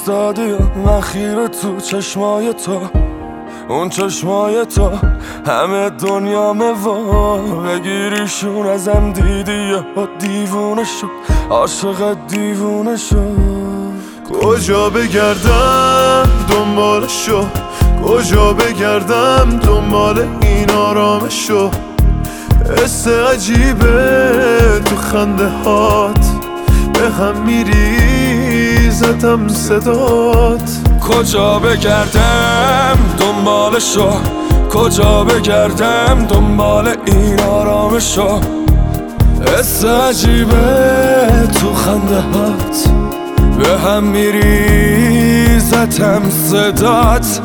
ایستادی و من خیره تو چشمای تو، اون چشمای تو همه دنیامه و بگیریشون ازم دیدی و دیوونه شد، عاشق دیوونه شد. کجا بگردم دنبالشو، کجا بگردم دنبال این آرامشو، حس عجیبه تو خنده هات به هم میریزتم صدات. کجا بگردم دنبالشو، کجا بگردم دنبال این آرامشو، حس عجیبه تو خنده هات به هم میریزتم صدات.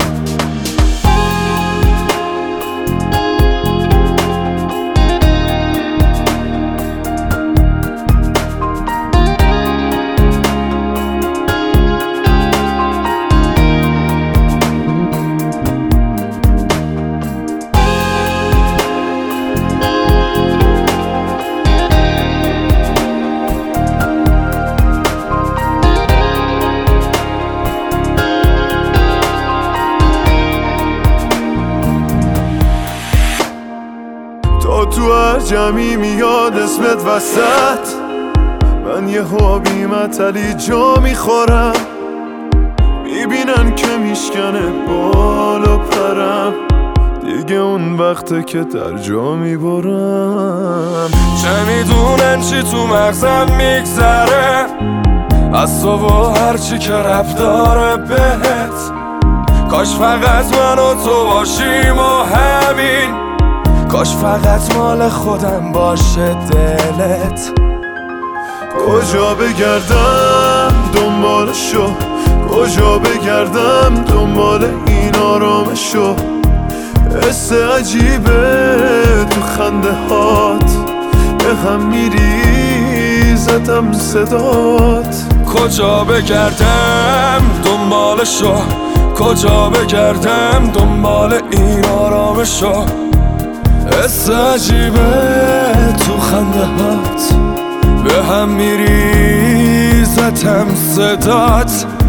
تو هر جمعی میاد اسمت وسط، من یه حابی متلی جا میخورم، میبینن که میشکنه بالا پرم، دیگه اون وقته که در جا میبرم. چه میدونن چی تو مغزم میگذره از تو و هرچی که رب داره بهت، کاش فقط من و تو باشیم و همین، کاش فقط مال خودم باشه دلت. کجا بگردم دنبالشو، کجا بگردم دنبال این آرامشو، حس عجیبه تو خنده هات به هم میریزتم صدات. کجا بگردم دنبالشو، کجا بگردم دنبال این آرامشو، حس عجیبه تو خنده هات به هم میریزتم صدات.